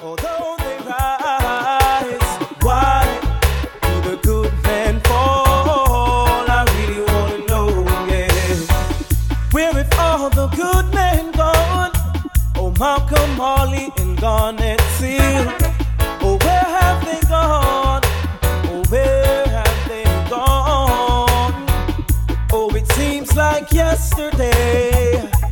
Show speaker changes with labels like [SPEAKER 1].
[SPEAKER 1] Although they rise, why do the good men fall? I really wanna know, yeah. Where have all the good men gone? Oh, Malcolm, Marley, and Garnet Seal. Oh, where have they gone? Oh, where have they gone? Oh, it seems like yesterday